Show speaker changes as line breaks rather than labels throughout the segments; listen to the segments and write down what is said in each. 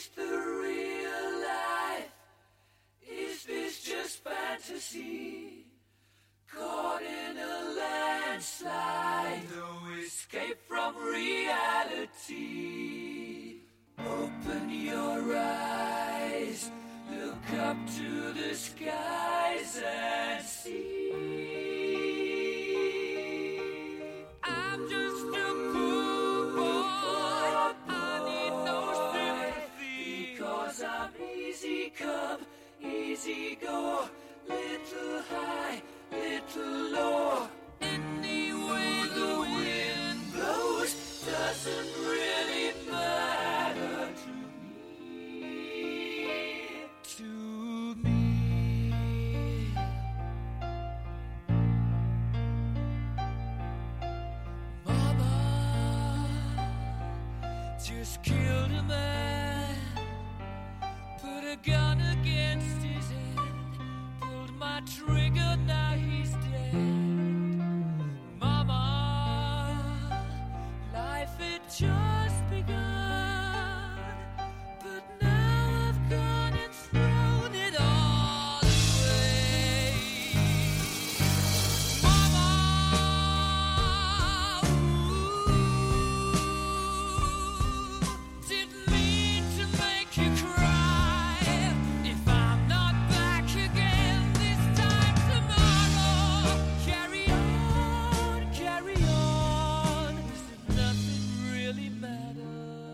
this the real life? Is this just fantasy? Caught in a landslide, no escape from reality. Open your eyes, look up to the skies and see. I'm just a poor boy, I need no sympathy, because I'm easy come, easy go, little high, little low. Any way the wind blows doesn't really matter to me. To me. Mama just killed a man, put a gun against his head, pulled my trigger, now he's dead. Mama, life had just begun, but now I've gone and thrown it all away. Mama, didn't mean to make you cry. If I'm not back again this time tomorrow, carry on, carry on, as if nothing really matters.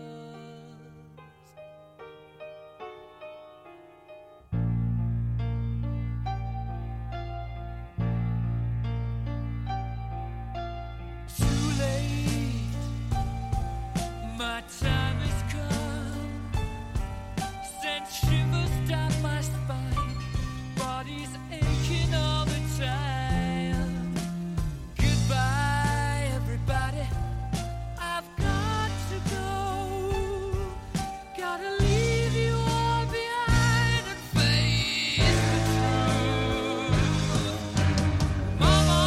Too late, my time has come. Sent shivers down my spine, body's aching all the time. Goodbye, everybody, I've got to go. Gotta leave you all behind and face the truth. Mama,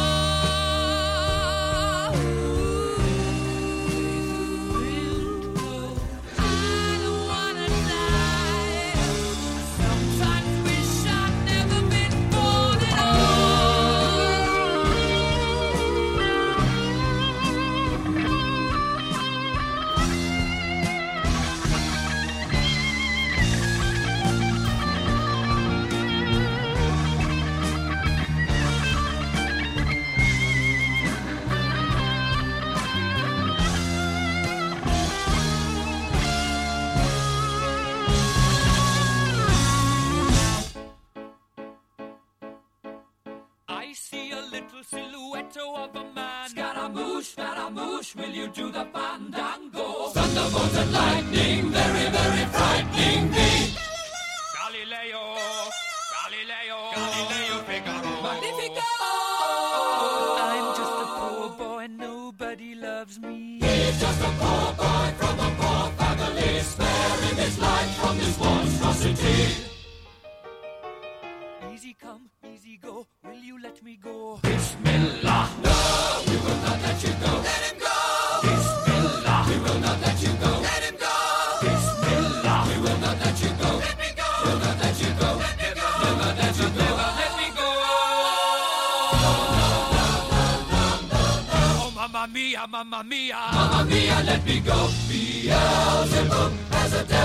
I don't wanna die. Sometimes wish I'd never been born at I see a little silhouette of a man. Scaramouche, will you do the fandango? Thunderbolt and lightning, very, very frightening me. Galileo, Figaro. Magnifico! I'm just a poor boy, nobody loves me. He's just a poor boy from a poor family, sparing his life from this monstrosity. Easy come, easy go, will you let me go? Bismillah, no, we will not let you go. Let him go! Bismillah, we will not let you go. Let him go! Bismillah, we will not let you go. Let me go! We'll not let you go. Let me go! We'll not let you go. Let me go! Oh, mamma mia, mamma mia. Mamma mia, let me go. Beelzebub has a devil.